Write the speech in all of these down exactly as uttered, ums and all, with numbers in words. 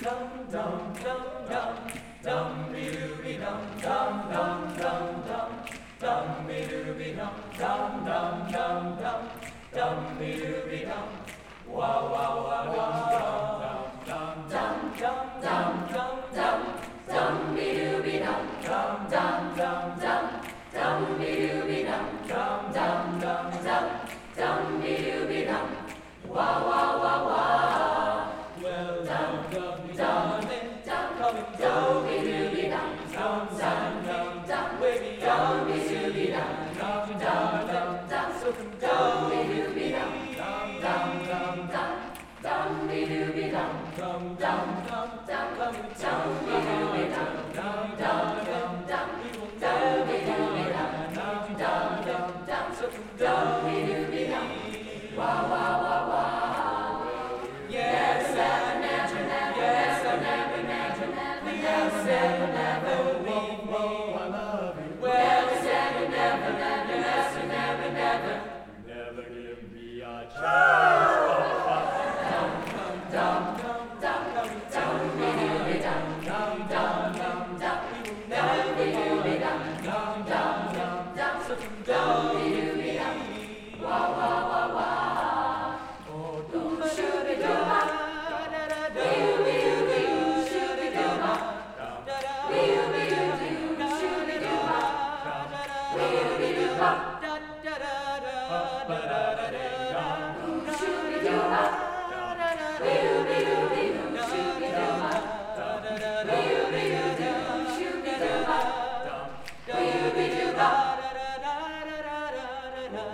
dum dum dum dum dum be dooby dum dum dum dum dum dum be dooby dum dum dum dum dum dum be dooby dum wow wow wow wow dum dum dum dum dum dum dum be dooby dum dum dum dum dum dum be dooby dum dum dum dum dum dum be dooby dum wow wow wow wow well dum dum dum dum coming dum be dooby dum dum dum dum dum wavy dum be dooby dum dum dum dum dum so come dum be dooby dum dum dum dum dum be dooby dum dum dum dum dum coming dum be dooby dum dum dum dum dum dum be dooby dum dum dum dum dum so come dum be dooby dum wow wow wow wow yes I never never yes I never never never yes never never leave me I love you well yes never never never yes never never never give me a chance dum dum dum dum dum be dooby dum dum dum dum dum dum be dooby dum dum dum dum dum so dum be dooby dum wow wow wow wow oh dum shooby dum be dooby doo shooby dum be dooby doo shooby dum be dooby doo da da da da da da da da shooby dum be dooby doo shooby dum be dooby doo shooby dum be dooby doo da da da da da da da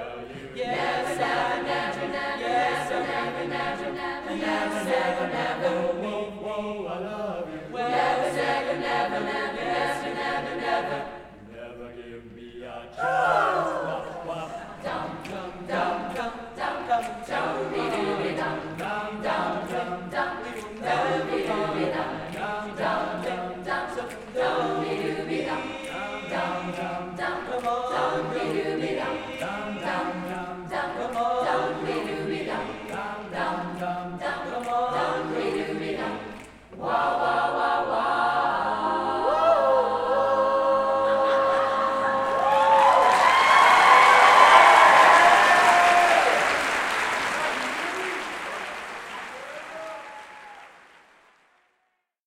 yes I never never yes I never never never yes never never whoa whoa I love you yes never never never yes never never never give me a chance dum dum dum dum dum dum dum be dooby dum dum dum dum dum dum be dooby dum dum dum dum dum so dum be dooby dum dum dum dum come on dum be